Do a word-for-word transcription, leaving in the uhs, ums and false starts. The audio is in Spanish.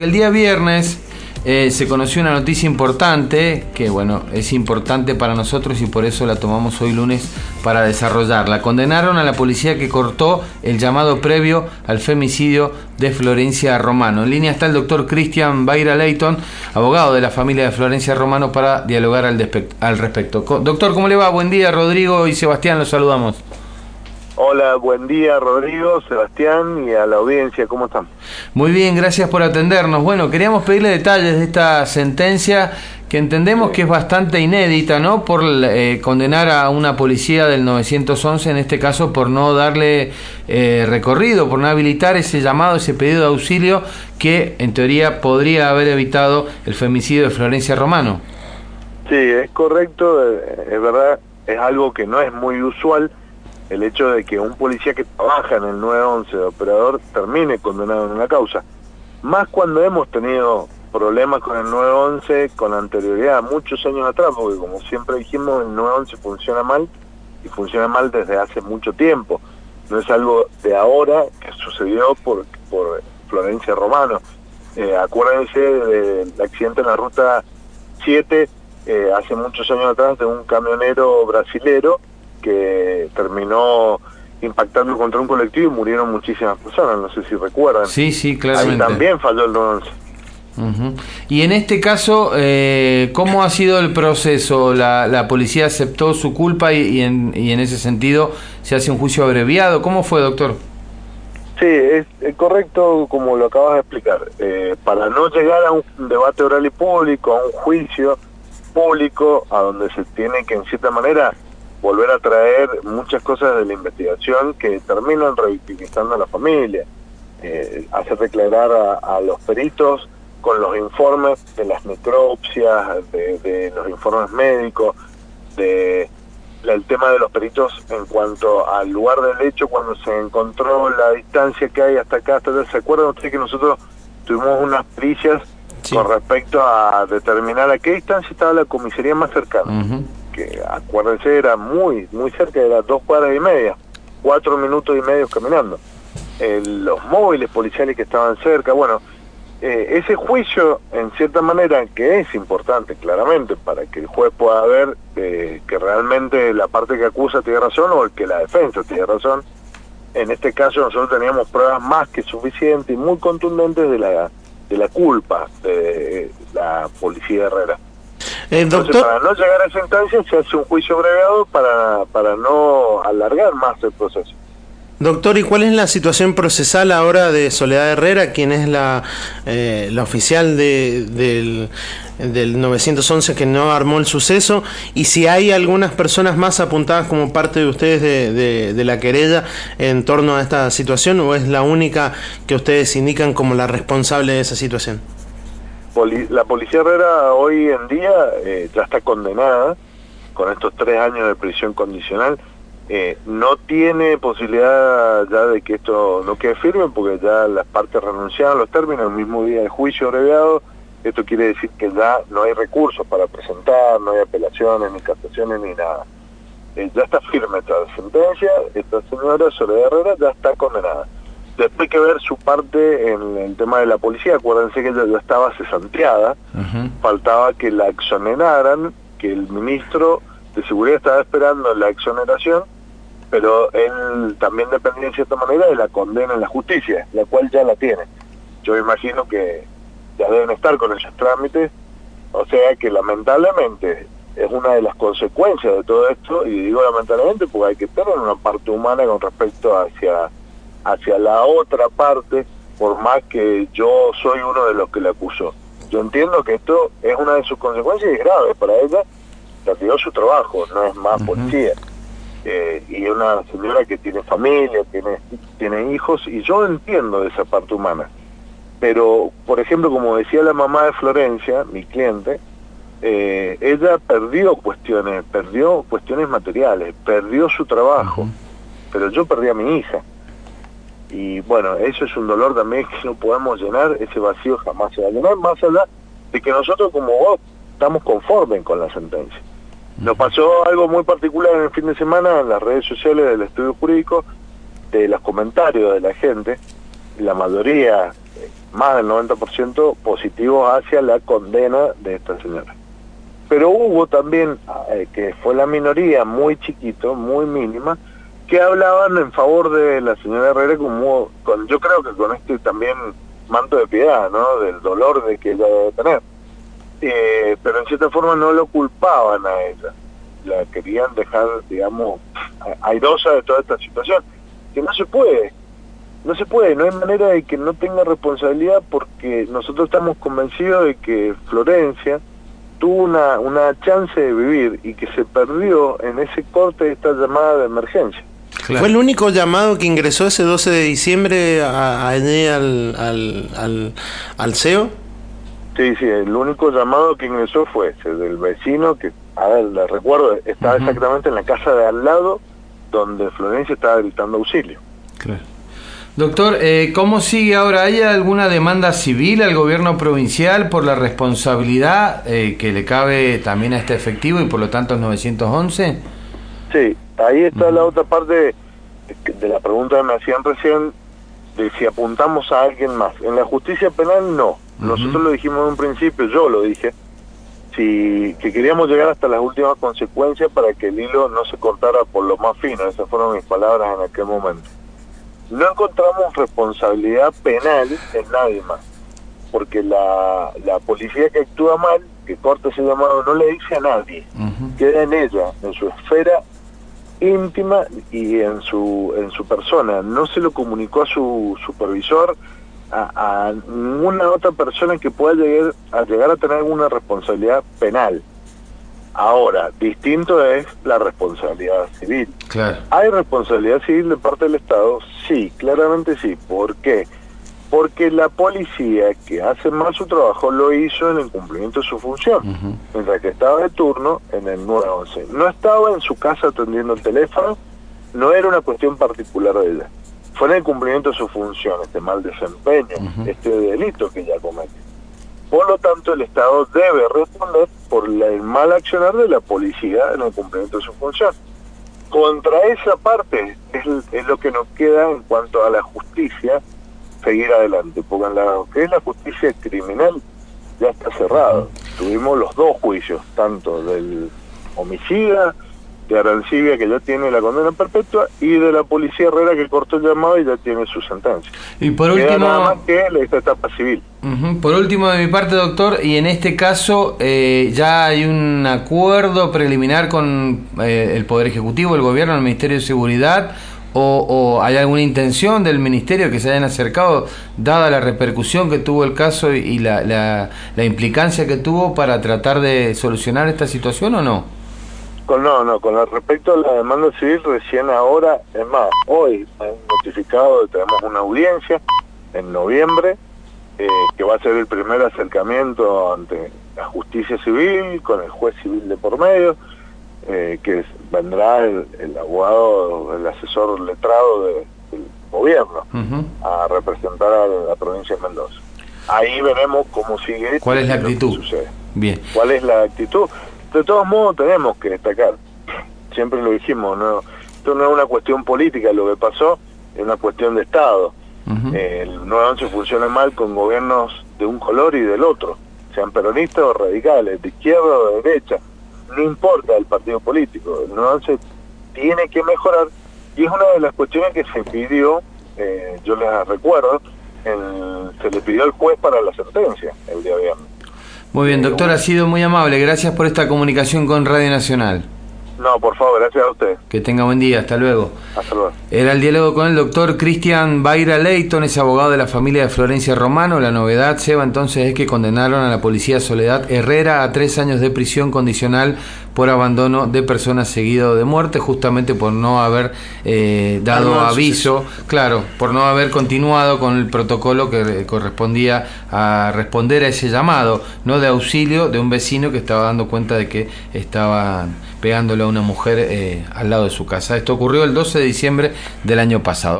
El día viernes eh, se conoció una noticia importante, que bueno, es importante para nosotros y por eso la tomamos hoy lunes para desarrollarla. Condenaron a la policía que cortó el llamado previo al femicidio de Florencia Romano. En línea está el doctor Cristian Baira Leighton, abogado de la familia de Florencia Romano, para dialogar al, al respecto. Doctor, ¿cómo le va? Buen día, Rodrigo y Sebastián, los saludamos. Hola, buen día Rodrigo, Sebastián y a la audiencia, ¿cómo están? Muy bien, gracias por atendernos. Bueno, queríamos pedirle detalles de esta sentencia que entendemos sí. que es bastante inédita, ¿no? Por eh, condenar a una policía del nueve once, en este caso por no darle eh, recorrido, por no habilitar ese llamado, ese pedido de auxilio que en teoría podría haber evitado el femicidio de Florencia Romano. Sí, es correcto, es verdad, es algo que no es muy usual. El hecho de que un policía que trabaja en el nueve once de operador termine condenado en una causa. Más cuando hemos tenido problemas con el nueve once con anterioridad, muchos años atrás, porque como siempre dijimos, el nueve once funciona mal, y funciona mal desde hace mucho tiempo. No es algo de ahora que sucedió por, por Florencia Romano. Eh, acuérdense del accidente en la ruta siete, eh, hace muchos años atrás, de un camionero brasilero, que terminó impactando contra un colectivo y murieron muchísimas personas, no sé si recuerdan. Sí, sí, claramente. Ahí también falló el nueve once. Uh-huh. Y en este caso, eh, ¿cómo ha sido el proceso? ¿La, la policía aceptó su culpa y, y, en, y en ese sentido se hace un juicio abreviado? ¿Cómo fue, doctor? Sí, es, es correcto como lo acabas de explicar. Eh, para no llegar a un debate oral y público, a un juicio público, a donde se tiene que en cierta manera volver a traer muchas cosas de la investigación que terminan revictimizando a la familia, eh, hacer declarar a, a los peritos con los informes de las necropsias, de, de los informes médicos, de la, el tema de los peritos en cuanto al lugar del hecho, cuando se encontró la distancia que hay hasta acá, hasta allá. ¿Se acuerdan ustedes que nosotros tuvimos unas pericias sí. con respecto a determinar a qué distancia estaba la comisaría más cercana? Uh-huh. Que acuérdense, era muy muy cerca, era dos cuadras y media, cuatro minutos y medio caminando. Eh, los móviles policiales que estaban cerca, bueno, eh, ese juicio, en cierta manera, que es importante, claramente, para que el juez pueda ver eh, que realmente la parte que acusa tiene razón o el que la defensa tiene razón. En este caso nosotros teníamos pruebas más que suficientes y muy contundentes de la, de la culpa de la policía Herrera. Eh, doctor... Entonces, para no llegar a esa instancia se hace un juicio abreviado para, para no alargar más el proceso. Doctor, ¿y cuál es la situación procesal ahora de Soledad Herrera, quien es la, eh, la oficial de, del, del nueve once que no armó el suceso? Y si hay algunas personas más apuntadas como parte de ustedes de, de, de la querella en torno a esta situación, ¿o es la única que ustedes indican como la responsable de esa situación? La policía Herrera hoy en día eh, ya está condenada con estos tres años de prisión condicional. Eh, no tiene posibilidad ya de que esto no quede firme porque ya las partes renunciaron a los términos el mismo día del juicio abreviado. Esto quiere decir que ya no hay recursos para presentar, no hay apelaciones, ni casaciones, ni nada. Eh, ya está firme esta sentencia, esta señora Soledad Herrera ya está condenada. Después hay que ver su parte en el tema de la policía. Acuérdense que ella ya estaba cesanteada, uh-huh. faltaba que la exoneraran, que el ministro de Seguridad estaba esperando la exoneración, pero él también dependía en cierta manera de la condena en la justicia, la cual ya la tiene. Yo imagino que ya deben estar con esos trámites, o sea que lamentablemente es una de las consecuencias de todo esto, y digo lamentablemente porque hay que tener una parte humana con respecto hacia... hacia la otra parte, por más que yo soy uno de los que la acusó. Yo entiendo que esto es una de sus consecuencias y es grave para ella, perdió su trabajo, no es más uh-huh. policía. Eh, y una señora que tiene familia, tiene, tiene hijos, y yo entiendo de esa parte humana. Pero, por ejemplo, como decía la mamá de Florencia, mi cliente, eh, ella perdió cuestiones, perdió cuestiones materiales, perdió su trabajo, uh-huh. pero yo perdí a mi hija. Y bueno, eso es un dolor también que no podemos llenar, ese vacío jamás se va a llenar, más allá de que nosotros como vos estamos conformes con la sentencia. Nos pasó algo muy particular en el fin de semana en las redes sociales del estudio jurídico, de los comentarios de la gente, la mayoría más del noventa por ciento positivos hacia la condena de esta señora. Pero hubo también, eh, que fue la minoría, muy chiquito, muy mínima, que hablaban en favor de la señora Herrera, como con, yo creo que con este también manto de piedad, ¿no? Del dolor de que ella debe tener. Eh, pero en cierta forma no lo culpaban a ella. La querían dejar, digamos, airosa de toda esta situación. Que no se puede. No se puede, no hay manera de que no tenga responsabilidad, porque nosotros estamos convencidos de que Florencia tuvo una, una chance de vivir y que se perdió en ese corte de esta llamada de emergencia. Claro. ¿Fue el único llamado que ingresó ese doce de diciembre a, a allí al, al, al, al C E O? Sí, sí, el único llamado que ingresó fue ese, del vecino que, a ver, le recuerdo, estaba uh-huh. exactamente en la casa de al lado donde Florencia estaba gritando auxilio. Claro. Doctor, eh, ¿cómo sigue ahora? ¿Hay alguna demanda civil al gobierno provincial por la responsabilidad eh, que le cabe también a este efectivo y por lo tanto al novecientos once? Sí, ahí está uh-huh. la otra parte de la pregunta que me hacían recién, de si apuntamos a alguien más. En la justicia penal no. Uh-huh. Nosotros lo dijimos en un principio, yo lo dije, si que queríamos llegar hasta las últimas consecuencias para que el hilo no se cortara por lo más fino. Esas fueron mis palabras en aquel momento. No encontramos responsabilidad penal en nadie más, porque la, la policía que actúa mal, que corta ese llamado, no le dice a nadie, uh-huh. queda en ella, en su esfera íntima y en su en su persona. No se lo comunicó a su supervisor, a, a ninguna otra persona que pueda llegar a, llegar a tener alguna responsabilidad penal. Ahora, distinto es la responsabilidad civil. Claro. ¿Hay responsabilidad civil de parte del Estado? Sí, claramente sí. ¿Por qué? Porque la policía que hace mal su trabajo lo hizo en el cumplimiento de su función, uh-huh. mientras que estaba de turno en el nueve once. No estaba en su casa atendiendo el teléfono, no era una cuestión particular de ella. Fue en el cumplimiento de su función, este mal desempeño, uh-huh. este delito que ella comete. Por lo tanto, el Estado debe responder por la, el mal accionar de la policía en el cumplimiento de su función. Contra esa parte es, es lo que nos queda en cuanto a la justicia, seguir adelante, porque en lo que es la justicia criminal ya está cerrado. Tuvimos los dos juicios, tanto del homicida de Arancibia, que ya tiene la condena perpetua, y de la policía Herrera, que cortó el llamado y ya tiene su sentencia. Y por Queda último, nada más que esta etapa civil. Uh-huh. Por último, de mi parte, doctor, y en este caso eh, ya hay un acuerdo preliminar con eh, el Poder Ejecutivo, el Gobierno, el Ministerio de Seguridad, o, o hay alguna intención del Ministerio que se hayan acercado, dada la repercusión que tuvo el caso y, y la, la, la implicancia que tuvo, para tratar de solucionar esta situación, ¿o no? Con, no, no, con respecto a la demanda civil, recién ahora, es más, hoy han notificado que tenemos una audiencia en noviembre, eh, que va a ser el primer acercamiento ante la justicia civil, con el juez civil de por medio, eh, que vendrá el, el abogado, el asesor letrado de, del gobierno, uh-huh. a representar a la provincia de Mendoza. Ahí veremos cómo sigue. ¿Cuál es la actitud? Sucede. Bien. ¿Cuál es la actitud? De todos modos tenemos que destacar, siempre lo dijimos, no, esto no es una cuestión política lo que pasó, es una cuestión de Estado. Uh-huh. eh, el nueve once funciona mal con gobiernos de un color y del otro, sean peronistas o radicales, de izquierda o de derecha, no importa el partido político, el nueve once tiene que mejorar, y es una de las cuestiones que se pidió, eh, yo les recuerdo, el, se le pidió al juez para la sentencia el día viernes. Muy bien, doctor, ha sido muy amable. Gracias por esta comunicación con Radio Nacional. No, por favor, gracias a usted. Que tenga buen día, hasta luego. Hasta luego. Era el diálogo con el doctor Cristian Baira Leighton, es abogado de la familia de Florencia Romano. La novedad, Seba, entonces, es que condenaron a la policía Soledad Herrera a tres años de prisión condicional por abandono de personas seguido de muerte, justamente por no haber eh, dado no, aviso, sí, sí. claro, por no haber continuado con el protocolo que correspondía a responder a ese llamado, no de auxilio, de un vecino que estaba dando cuenta de que estaban pegándole a una mujer eh, al lado de su casa. Esto ocurrió el doce de diciembre del año pasado.